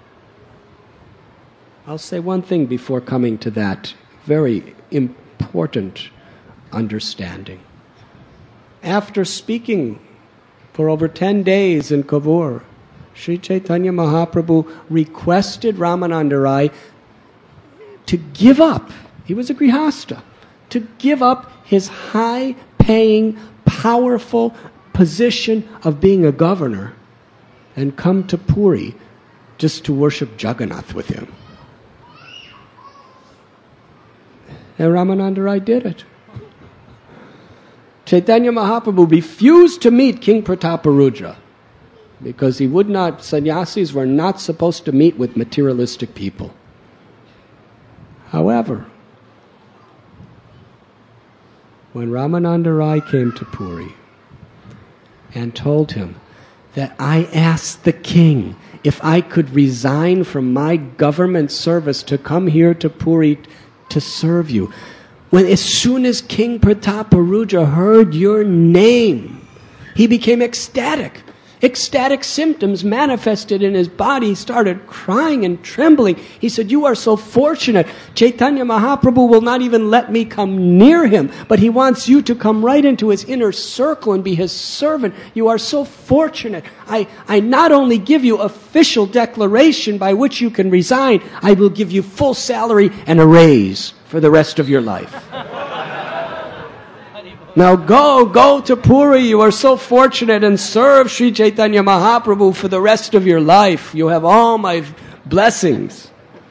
I'll say one thing before coming to that very important understanding. After speaking for over 10 days in Kovur, Sri Chaitanya Mahaprabhu requested Ramananda Rai to give up. He was a grihasta. To give up his high-paying, powerful position of being a governor and come to Puri just to worship Jagannath with him. And Ramananda Rai did it. Chaitanya Mahaprabhu refused to meet King Prataparudra because he would not, sannyasis were not supposed to meet with materialistic people. However, when Ramananda Rai came to Puri and told him that I asked the king if I could resign from my government service to come here to Puri to serve you, as soon as King Prataparudra heard your name, he became ecstatic. Ecstatic symptoms manifested in his body. He started crying and trembling. He said, "You are so fortunate. Chaitanya Mahaprabhu will not even let me come near him, but he wants you to come right into his inner circle and be his servant. You are so fortunate. I not only give you official declaration by which you can resign, I will give you full salary and a raise for the rest of your life. Now go to Puri. You are so fortunate, and serve Sri Chaitanya Mahaprabhu for the rest of your life. You have all my blessings."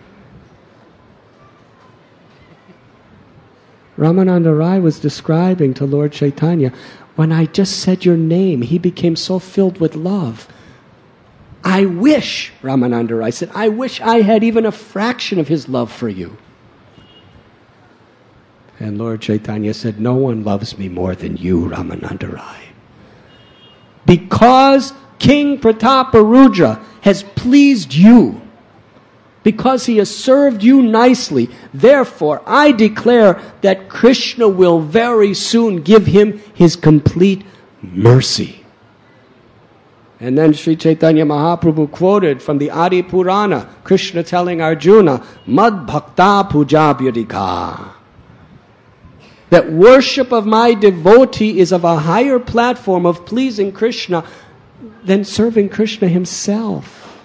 Ramananda Rai was describing to Lord Chaitanya, "When I just said your name, he became so filled with love. I wish," Ramananda Rai said, "I wish I had even a fraction of his love for you." And Lord Chaitanya said, "No one loves me more than you, Ramananda Rai. Because King Prataparudra has pleased you, because he has served you nicely, therefore I declare that Krishna will very soon give him his complete mercy." And then Sri Chaitanya Mahaprabhu quoted from the Adi Purana, Krishna telling Arjuna, "Mad bhakta pujabhyadika." That worship of my devotee is of a higher platform of pleasing Krishna than serving Krishna himself.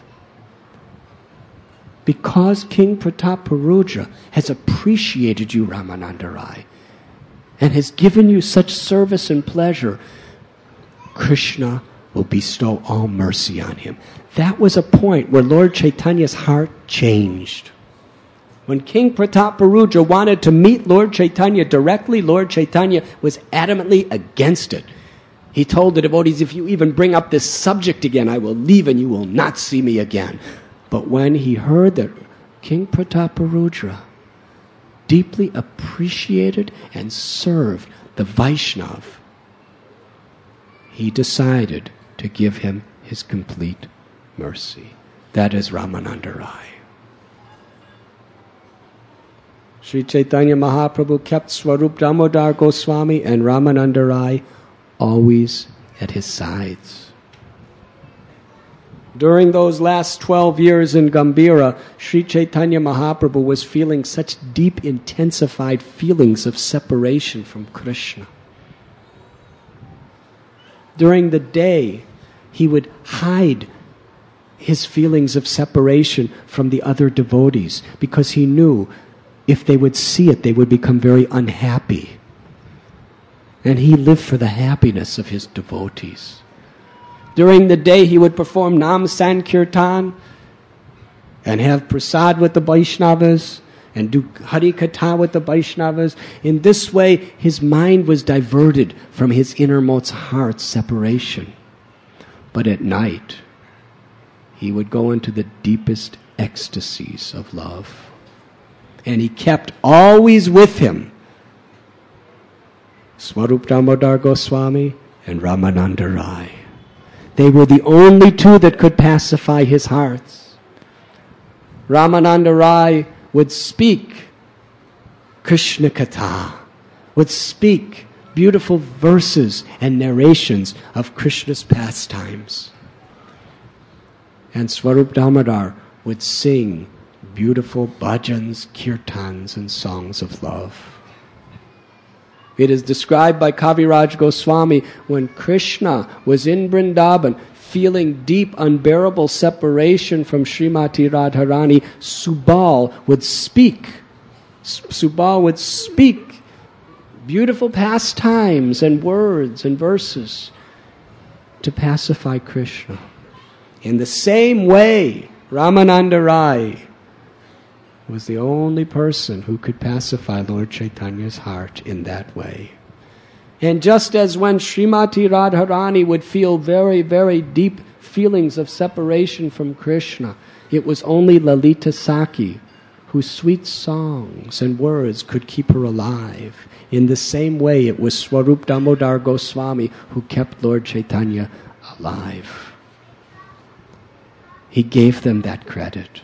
Because King Prataparudra has appreciated you, Ramananda Rai, and has given you such service and pleasure, Krishna will bestow all mercy on him. That was a point where Lord Chaitanya's heart changed. When King Prataparudra wanted to meet Lord Chaitanya directly, Lord Chaitanya was adamantly against it. He told the devotees, "If you even bring up this subject again, I will leave and you will not see me again." But when he heard that King Prataparudra deeply appreciated and served the Vaishnav, he decided to give him his complete mercy. That is Ramananda Rai. Sri Chaitanya Mahaprabhu kept Swarup Damodar Goswami and Ramananda Rai always at his sides. During those last 12 years in Gambhira, Sri Chaitanya Mahaprabhu was feeling such deep, intensified feelings of separation from Krishna. During the day, he would hide his feelings of separation from the other devotees because he knew if they would see it, they would become very unhappy. And he lived for the happiness of his devotees. During the day, he would perform Nam Sankirtan and have prasad with the Vaishnavas and do Hari Katha with the Vaishnavas. In this way, his mind was diverted from his innermost heart's separation. But at night, he would go into the deepest ecstasies of love. And he kept always with him Swarup Damodar Goswami and Ramananda Rai. They were the only two that could pacify his hearts. Ramananda Rai would speak Krishna Katha, would speak beautiful verses and narrations of Krishna's pastimes. And Swarup Damodar would sing beautiful bhajans, kirtans, and songs of love. It is described by Kaviraj Goswami when Krishna was in Vrindavan feeling deep, unbearable separation from Srimati Radharani, Subal would speak. Subal would speak beautiful pastimes and words and verses to pacify Krishna. In the same way, Ramananda Rai was the only person who could pacify Lord Chaitanya's heart in that way. And just as when Srimati Radharani would feel very, very deep feelings of separation from Krishna, it was only Lalita Sakhi whose sweet songs and words could keep her alive. In the same way, it was Swarup Damodar Goswami who kept Lord Chaitanya alive. He gave them that credit.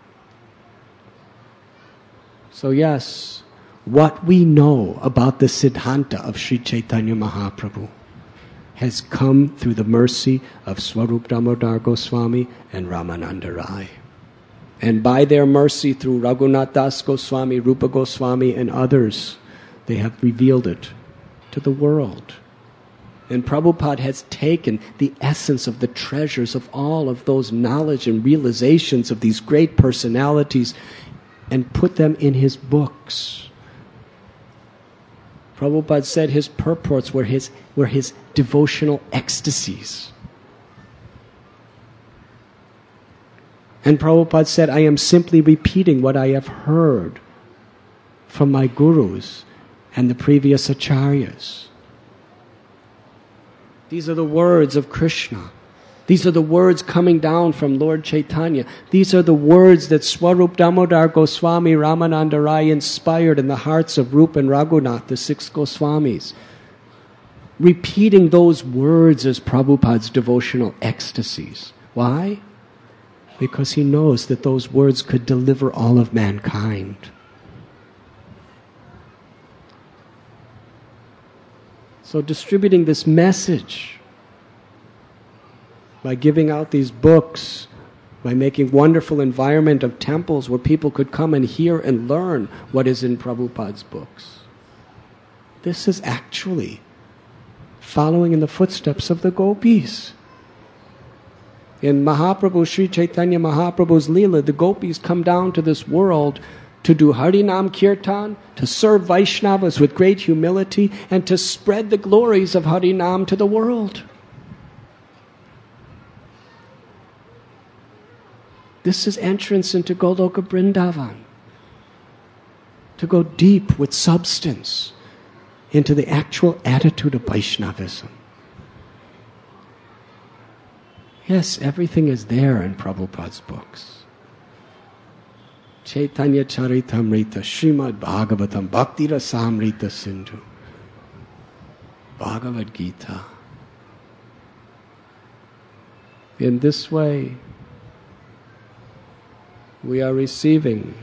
So yes, what we know about the Siddhanta of Sri Chaitanya Mahaprabhu, has come through the mercy of Swarup Damodar Goswami and Ramananda Rai. And by their mercy through Raghunath Das Goswami, Rupa Goswami and others, they have revealed it to the world. And Prabhupada has taken the essence of the treasures of all of those knowledge and realizations of these great personalities and put them in his books. Prabhupada said his purports were his devotional ecstasies. And Prabhupada said, I am simply repeating what I have heard from my gurus and the previous acharyas. These are the words of Krishna. These are the words coming down from Lord Chaitanya. These are the words that Swarup Damodar Goswami Ramananda Rai inspired in the hearts of Rupa and Raghunath, the 6 Goswamis. Repeating those words as Prabhupada's devotional ecstasies. Why? Because he knows that those words could deliver all of mankind. So distributing this message by giving out these books, by making wonderful environment of temples where people could come and hear and learn what is in Prabhupada's books. This is actually following in the footsteps of the gopis. In Mahaprabhu, Sri Chaitanya Mahaprabhu's Leela, the gopis come down to this world to do Harinam Kirtan, to serve Vaishnavas with great humility, and to spread the glories of Harinam to the world. This is entrance into Goloka Vrindavan. To go deep with substance into the actual attitude of Vaishnavism. Yes, everything is there in Prabhupada's books. Chaitanya Charitamrita, Srimad Bhagavatam, Bhakti Rasamrita Sindhu, Bhagavad Gita. In this way, we are receiving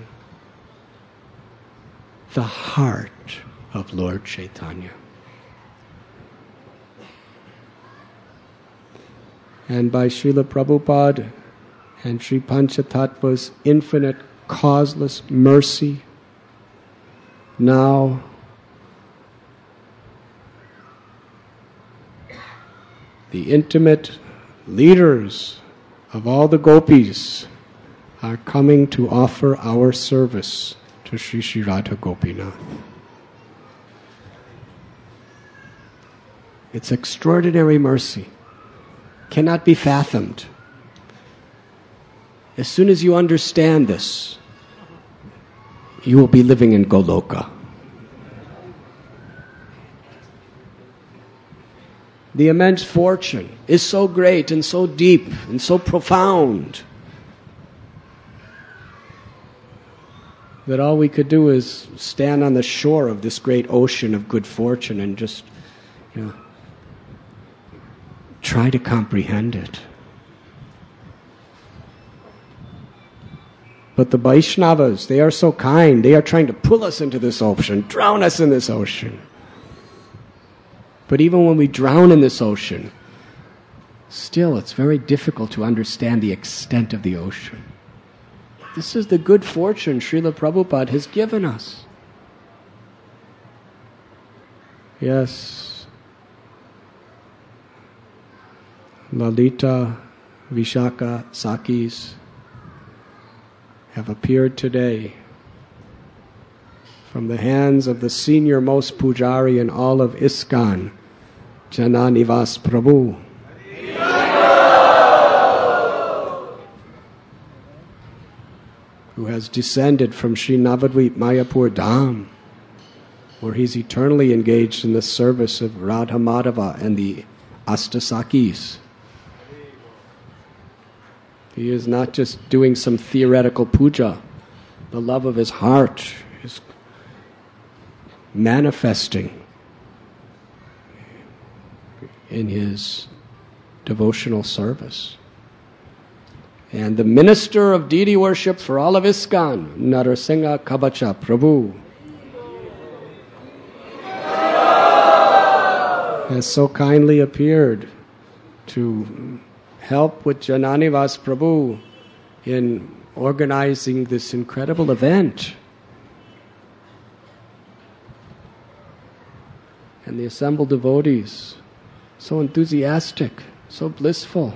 the heart of Lord Chaitanya. And by Srila Prabhupada and Sri Panchatattva's infinite causeless mercy, now the intimate leaders of all the gopis are coming to offer our service to Sri Sri Radha Gopinath. It's extraordinary mercy. Cannot be fathomed. As soon as you understand this, you will be living in Goloka. The immense fortune is so great and so deep and so profound that all we could do is stand on the shore of this great ocean of good fortune and just, try to comprehend it. But the Vaishnavas, they are so kind. They are trying to pull us into this ocean, drown us in this ocean. But even when we drown in this ocean, still it's very difficult to understand the extent of the ocean. This is the good fortune Srila Prabhupada has given us. Yes. Lalita, Vishaka, Sakis have appeared today from the hands of the senior most pujari in all of ISKCON, Jananivas Prabhu. Who has descended from Sri Navadvip Mayapur Dham, where he's eternally engaged in the service of Radha Madhava and the Astasakis. He is not just doing some theoretical puja. The love of his heart is manifesting in his devotional service. And the minister of deity worship for all of ISKCON, Narasingha Kabacha Prabhu. has so kindly appeared to help with Jananivas Prabhu in organizing this incredible event. And the assembled devotees, so enthusiastic, so blissful,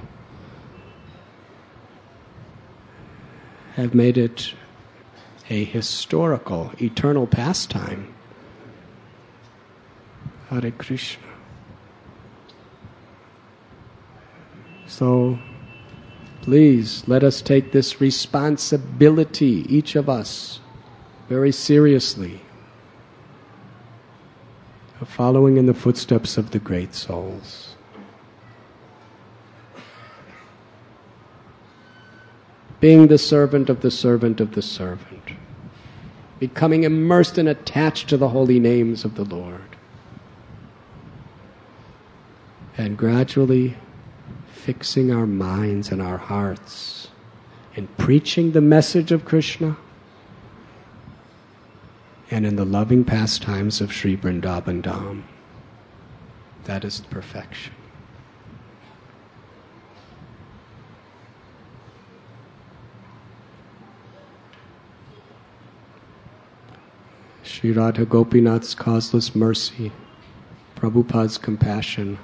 have made it a historical, eternal pastime. Hare Krishna. So, please, let us take this responsibility, each of us, very seriously, of following in the footsteps of the great souls. Being the servant of the servant of the servant. Becoming immersed and attached to the holy names of the Lord. And gradually fixing our minds and our hearts in preaching the message of Krishna and in the loving pastimes of Sri Vrindavan Dham. That is perfection. Sri Radha Gopinath's causeless mercy, Prabhupada's compassion,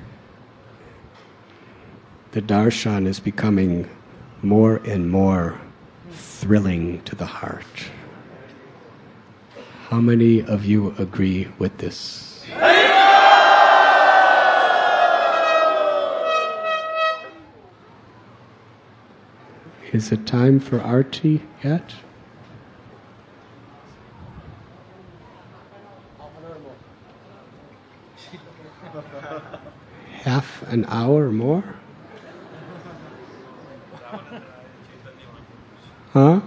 the darshan is becoming more and more thrilling to the heart. How many of you agree with this? Is it time for Arti yet? Half an hour more? Huh?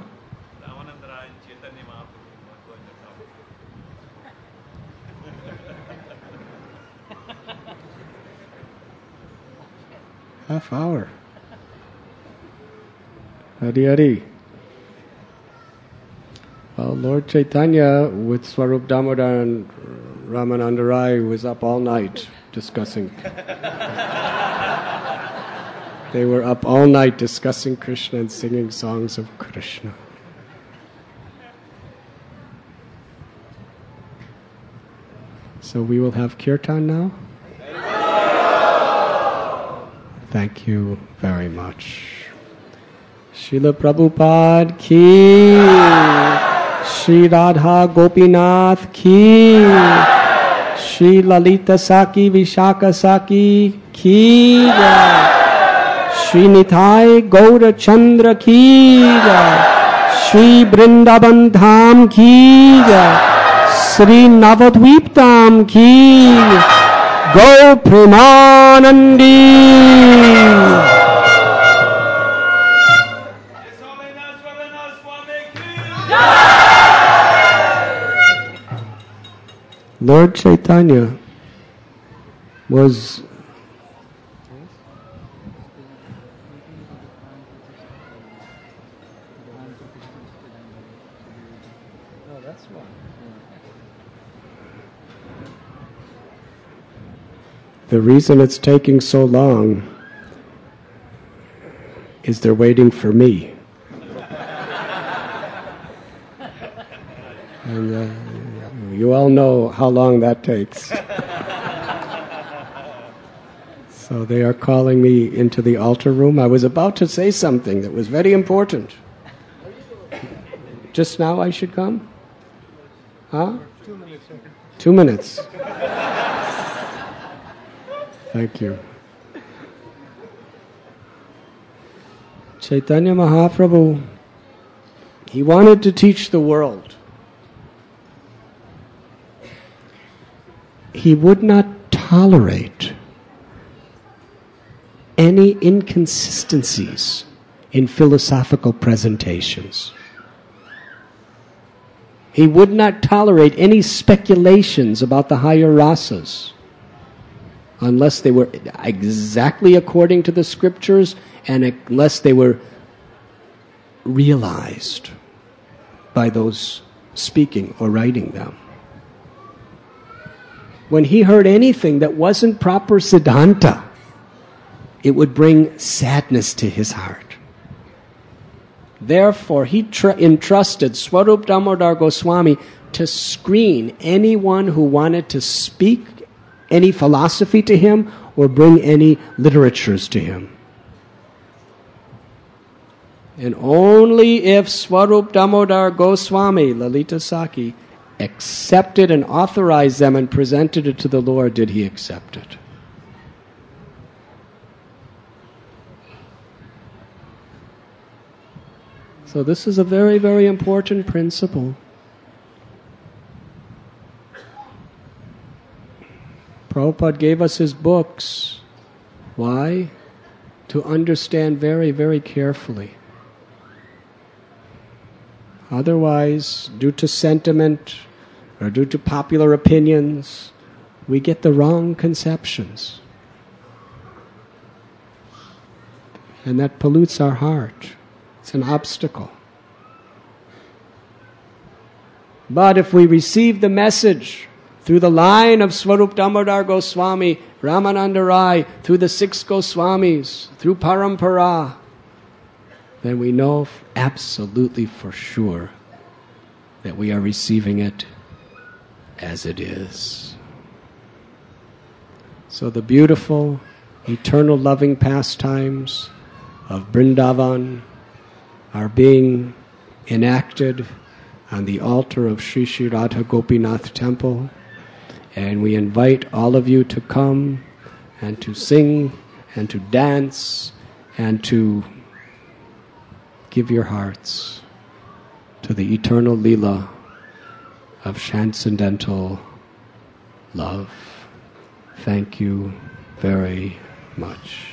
Half hour. Hari Hari. Well, Lord Chaitanya with Swarup Damodar and Ramananda Rai was up all night discussing. They were up all night discussing Krishna and singing songs of Krishna. So we will have kirtan now. Thank you very much. Srila Prabhupada ki, Sri Radha Gopinath ki, Sri Lalita Saki Vishaka Saki ki jai. Shri Nitai Gaura Chandra ki jai. Shri Vrindavan Dham ki jai. Shri Navadvip Dham ki Go Premanandi. Lord Chaitanya was the reason it's taking so long is they're waiting for me. And you all know how long that takes. So they are calling me into the altar room. I was about to say something that was very important. Just now I should come? Huh? 2 minutes. 2 minutes. Thank you. Chaitanya Mahaprabhu, he wanted to teach the world. He would not tolerate any inconsistencies in philosophical presentations. He would not tolerate any speculations about the higher rasas unless they were exactly according to the scriptures and unless they were realized by those speaking or writing them. when he heard anything that wasn't proper Siddhanta, it would bring sadness to his heart. Therefore, he entrusted Swarup Damodar Goswami to screen anyone who wanted to speak any philosophy to him or bring any literatures to him. And only if Swarup Damodar Goswami, Lalita Saki, accepted and authorized them and presented it to the Lord did he accept it. So this is a very, very important principle. Prabhupada gave us his books. Why? To understand very, very carefully. Otherwise, due to sentiment or due to popular opinions, we get the wrong conceptions. And that pollutes our heart. It's an obstacle. But if we receive the message through the line of Swarup Damodar Goswami, Ramananda Rai, through the 6 Goswamis, through Parampara, then we know absolutely for sure that we are receiving it as it is. So the beautiful, eternal loving pastimes of Vrindavan are being enacted on the altar of Sri Sri Radha Gopinath Temple, and we invite all of you to come and to sing and to dance and to give your hearts to the eternal Leela of transcendental love. Thank you very much.